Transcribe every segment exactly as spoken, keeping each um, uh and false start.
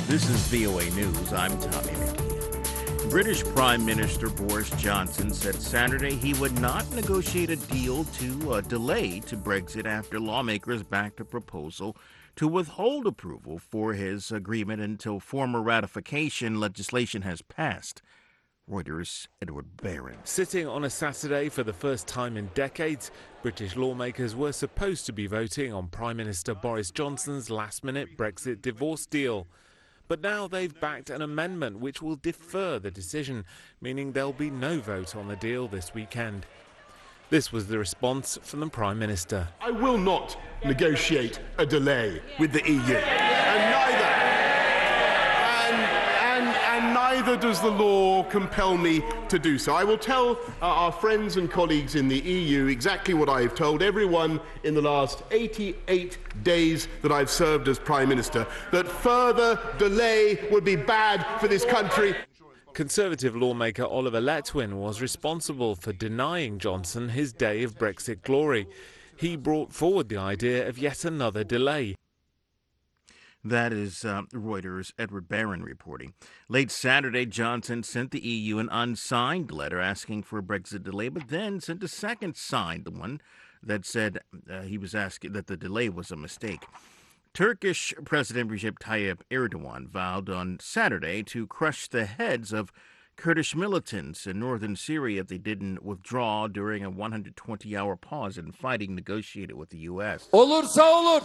This is V O A News. I'm Tommy McKeon. British Prime Minister Boris Johnson said Saturday he would not negotiate a deal to uh, delay to Brexit after lawmakers backed a proposal to withhold approval for his agreement until formal ratification legislation has passed. Reuters' Edward Barron. Sitting on a Saturday for the first time in decades, British lawmakers were supposed to be voting on Prime Minister Boris Johnson's last-minute Brexit divorce deal. But now they've backed an amendment which will defer the decision, meaning there'll be no vote on the deal this weekend. This was the response from the Prime Minister. I will not negotiate a delay with the E U, and neither, and, and, and neither does the law compel me to do so. I will tell uh, our friends and colleagues in the E U exactly what I've told everyone in the last eighty-eight days that I've served as Prime Minister, that further delay would be bad for this country. Conservative lawmaker Oliver Letwin was responsible for denying Johnson his day of Brexit glory. He brought forward the idea of yet another delay. That is uh, Reuters' Edward Barron reporting. Late Saturday, Johnson sent the E U an unsigned letter asking for a Brexit delay, but then sent a second signed one that said uh, he was asking that the delay was a mistake. Turkish President Recep Tayyip Erdogan vowed on Saturday to crush the heads of Kurdish militants in northern Syria if they didn't withdraw during a one hundred twenty hour pause in fighting negotiated with the U S. Olursa olur.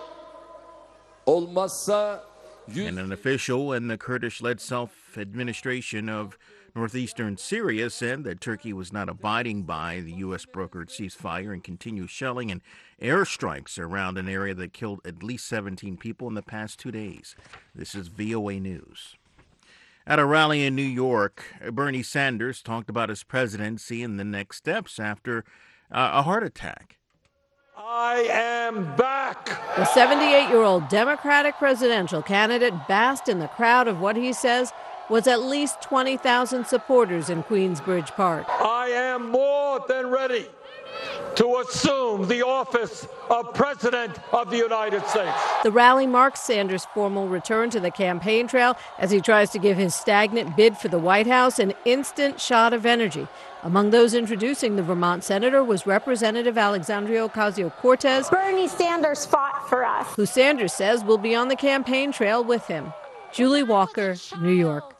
Olmazsa And an official in the Kurdish-led self-administration of northeastern Syria said that Turkey was not abiding by the U S-brokered ceasefire and continued shelling and airstrikes around an area that killed at least seventeen people in the past two days. This is V O A News. At a rally in New York, Bernie Sanders talked about his presidency and the next steps after uh, a heart attack. I am back. The seventy-eight-year-old Democratic presidential candidate basked in the crowd of what he says was at least twenty thousand supporters in Queensbridge Park. I am more than ready to assume the office of President of the United States. The rally marks Sanders' formal return to the campaign trail as he tries to give his stagnant bid for the White House an instant shot of energy. Among those introducing the Vermont senator was Representative Alexandria Ocasio-Cortez. Bernie Sanders fought for us. Who Sanders says will be on the campaign trail with him. Julie Walker, New York.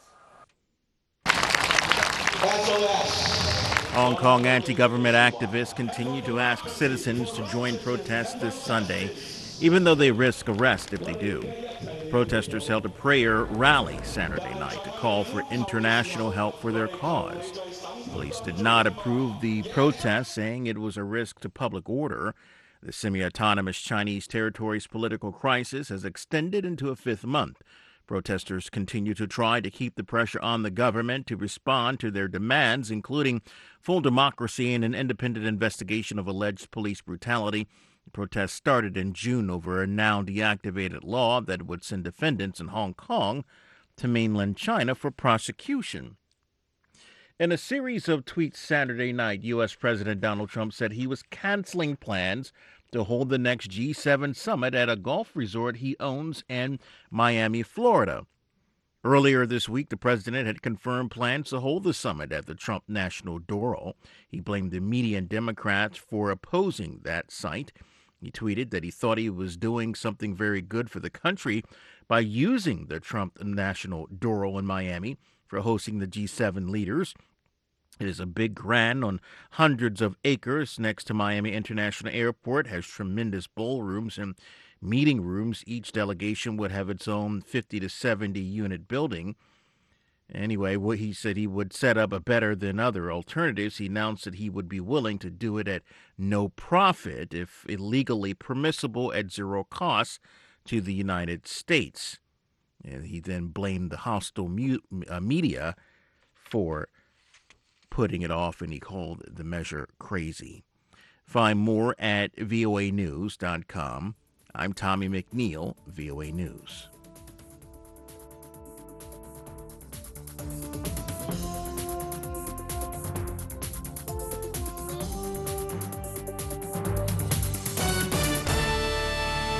Hong Kong anti-government activists continue to ask citizens to join protests this Sunday, even though they risk arrest if they do. Protesters held a prayer rally Saturday night to call for international help for their cause. Police did not approve the protest, saying it was a risk to public order. The semi-autonomous Chinese territory's political crisis has extended into a fifth month. Protesters continue to try to keep the pressure on the government to respond to their demands, including full democracy and an independent investigation of alleged police brutality. The protest started in June over a now deactivated law that would send defendants in Hong Kong to mainland China for prosecution. In a series of tweets Saturday night, U S. President Donald Trump said he was canceling plans to hold the next G seven summit at a golf resort he owns in Miami, Florida. Earlier this week, the president had confirmed plans to hold the summit at the Trump National Doral. He blamed the media and Democrats for opposing that site. He tweeted that he thought he was doing something very good for the country by using the Trump National Doral in Miami for hosting the G seven leaders. It is a big grand on hundreds of acres next to Miami International Airport, has tremendous ballrooms and meeting rooms. Each delegation would have its own fifty to seventy unit building. Anyway, what he said he would set up a better than other alternatives. He announced that he would be willing to do it at no profit if illegally permissible at zero cost to the United States. And he then blamed the hostile mu- uh, media for putting it off, and he called the measure crazy. Find more at V O A news dot com. I'm Tommy McNeil, V O A News.